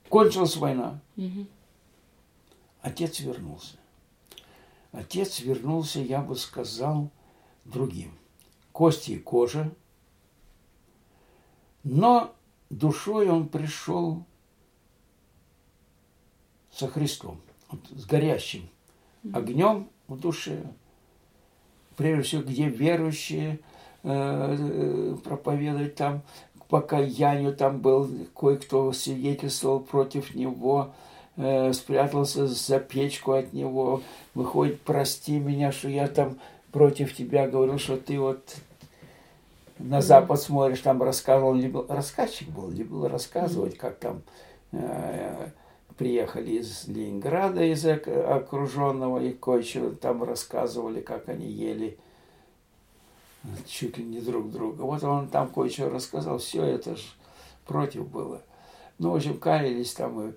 Кончилась война. Угу. Отец вернулся. Отец вернулся, я бы сказал, другим. Кости и кожа. Но душой он пришел со Христом, вот, с горящим огнем в душе. Прежде всего, где верующие проповедуют, там к покаянию, там был кое-кто свидетельствовал против него, спрятался за печку от него, выходит: прости меня, что я там против тебя говорил, что ты вот на запад смотришь, там рассказывал, либо рассказчик был, либо рассказывать, как там приехали из Ленинграда, из окруженного, и кое-что там рассказывали, как они ели чуть ли не друг друга. Вот он там кое-что рассказал, все это же против было. Ну, в общем, каялись там.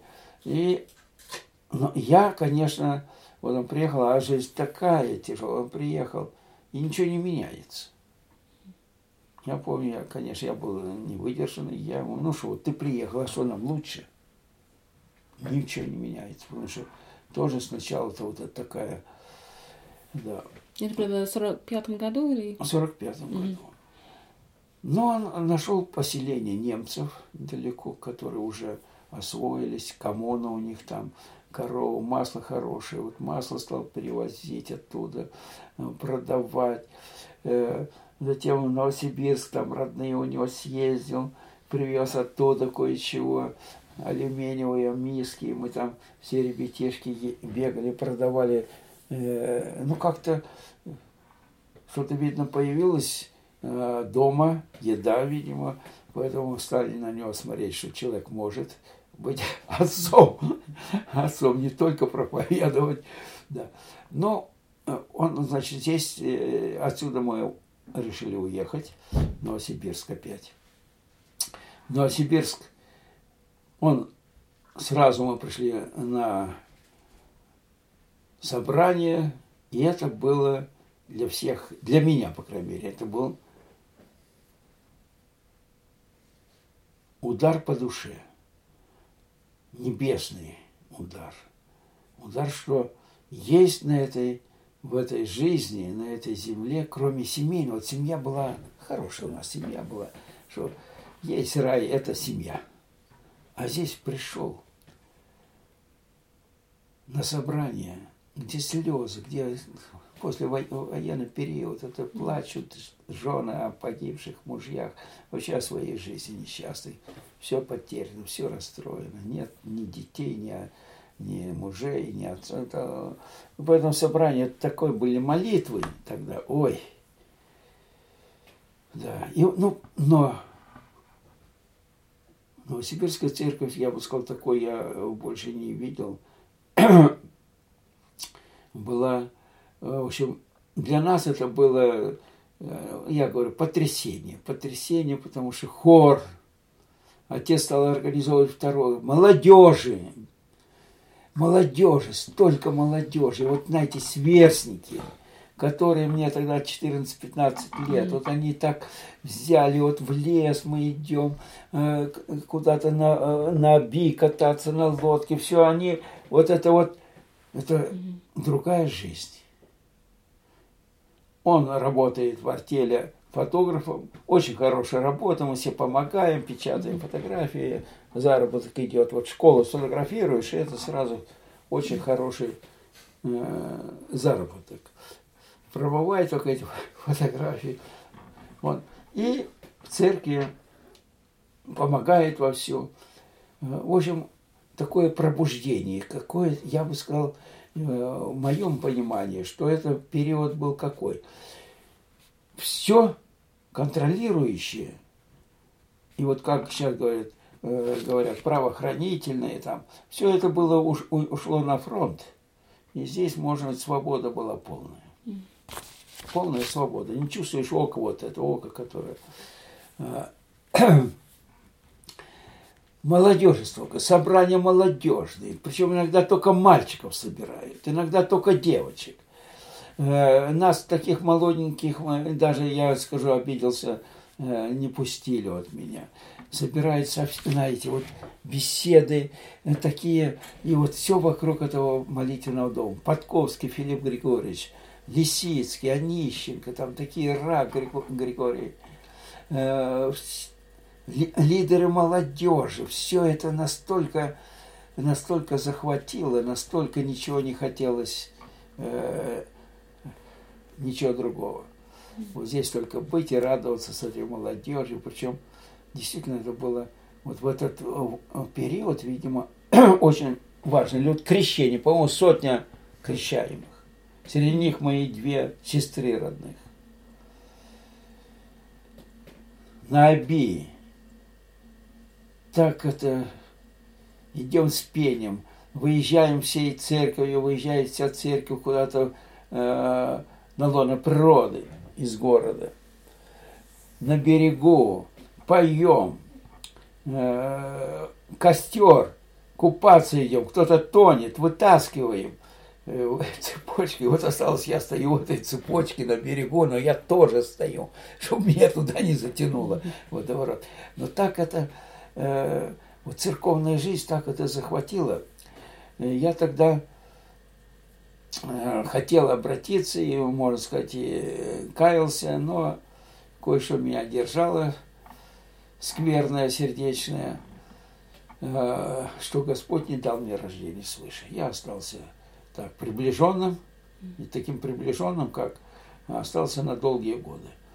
Но я, конечно, вот он приехал, а жизнь такая тяжелая, он приехал, и ничего не меняется. Я помню, конечно, я был невыдержанный, я ему: ну что, вот ты приехал, а что нам лучше? Ничего не меняется, потому что тоже сначала-то вот это такая, да. Это было в 45-м году или? В 45-м году. Но он нашел поселение немцев далеко, которые уже освоились, коммуна у них там, корова, масло хорошее. Вот масло стал перевозить оттуда, продавать. Затем в Новосибирск, там родные у него, съездил, привез оттуда кое-чего, алюминиевые миски. Мы там все ребятишки бегали, продавали. Ну, как-то что-то, видно, появилось дома, еда, видимо, поэтому стали на него смотреть, что человек может быть отцом, не только проповедовать. Да. Но он, значит, здесь, отсюда мы решили уехать в Новосибирск опять. В Новосибирск сразу мы пришли на собрание, и это было для всех, для меня, по крайней мере, это был удар по душе, небесный удар. Удар, что есть в этой жизни, на этой земле, кроме семейного. Вот семья была хорошая у нас, семья была, что есть рай, это семья. А здесь пришел на собрание, где слезы, где после военный период, это плачут жены о погибших мужьях, вообще о своей жизни несчастной. Все потеряно, все расстроено. Нет ни детей, ни мужей, ни отца. В этом собрании такой были молитвы тогда. Ой. Да. Но Новосибирская церковь, я бы сказал, такой я больше не видел. Была, в общем, для нас это было, я говорю, потрясение, потому что хор, отец стал организовывать второй, молодежи, столько молодежи, вот знаете, сверстники, которые мне тогда 14-15 лет, вот они так взяли, вот в лес мы идем, куда-то на оби кататься, на лодке, все они, это другая жизнь. Он работает в артели фотографом, очень хорошая работа, мы все помогаем, печатаем фотографии, заработок идет, вот школу сфотографируешь, и это сразу очень хороший заработок. Пробывай только эти фотографии. Вот. И в церкви помогает во всем. В общем, такое пробуждение, какое, я бы сказал, в моем понимании, что это период был какой. Все контролирующее, и вот как сейчас говорят правоохранительные, там, все это было ушло на фронт. И здесь, может быть, свобода была полная. Полная свобода. Не чувствуешь око, вот это око, которое... Молодежи столько, собрания молодежные, причем иногда только мальчиков собирают, иногда только девочек. Нас, таких молоденьких, даже, я скажу, обиделся, не пустили от меня. собираются, знаете, вот беседы такие, и вот все вокруг этого молитвенного дома. Подковский Филипп Григорьевич, Лисицкий, Онищенко, там такие Рак Григорий, лидеры молодежи, все это настолько захватило, настолько ничего не хотелось, ничего другого. Вот здесь только быть и радоваться с этой молодежью, причем действительно это было вот в этот период, видимо, очень важно. Вот крещение, по-моему, 100 крещаемых. Среди них мои 2 сестры родных. На Оби. Так это, идем с пением, выезжаем всей церковью, выезжает вся церковь куда-то на лоно природы из города. На берегу поем, костер, купаться идем, кто-то тонет, вытаскиваем цепочки. Вот осталось, я стою в этой цепочке на берегу, но я тоже стою, чтобы меня туда не затянуло водоворот. Но так это, вот церковная жизнь так это захватила. Я тогда хотел обратиться и, можно сказать, и каялся, но кое-что меня держало, скверное, сердечное, что Господь не дал мне рождения свыше. Я остался так приближенным, и таким приближенным, как остался на долгие годы.